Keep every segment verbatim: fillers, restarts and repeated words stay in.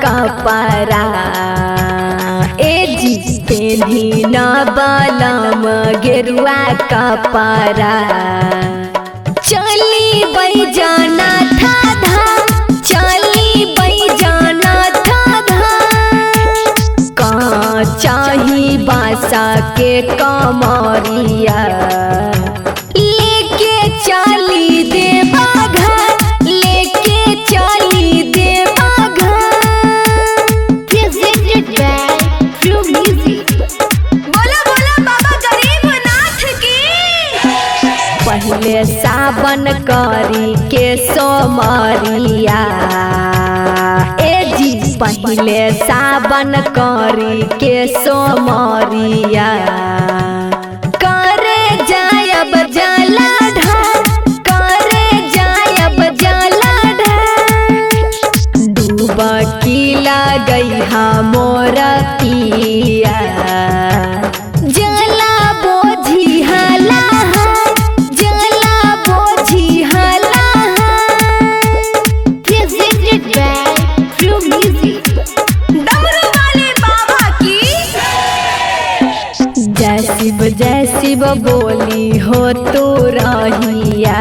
कपड़ा ए जी पेन्ही न बलम गेरुआ कपड़ा चली बैजना था धाम चली बैजना था धाम का चाही बासा के कमरिया लेके चली देवा घर लेके चली देवा घर Presented by True Music. बोला बोला बाबा गरीबनाथ की। पहले सावन करी के सोमरिया ए जी पहले सावन करी के सोमरिया करे जायब जला ढार करे जायब जला ढार डूबकी लगई मोर पिया जला बोझी हला जला बोझी हला Presented by True Music. डमरू वाले बाबा की। जय शिव जय शिव बोली हो तो रहिया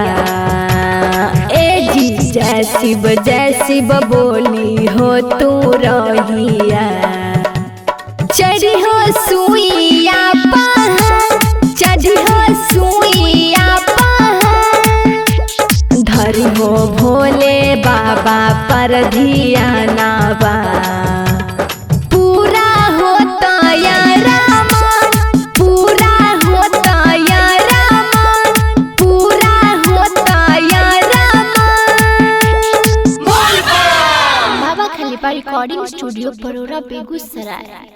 ए जी जय शिव जय शिव बोली हो तो रहिया चढ़ी हो सुइया पहाड़ चढ़ी हो सुइया पहाड़ धरी हो भोले बाबा पर धियाना बा पूरा होता या रामन पूरा होता या रामन पूरा होता या रामन। Baba Khalifa Recording Studio, Parora, Begussarai.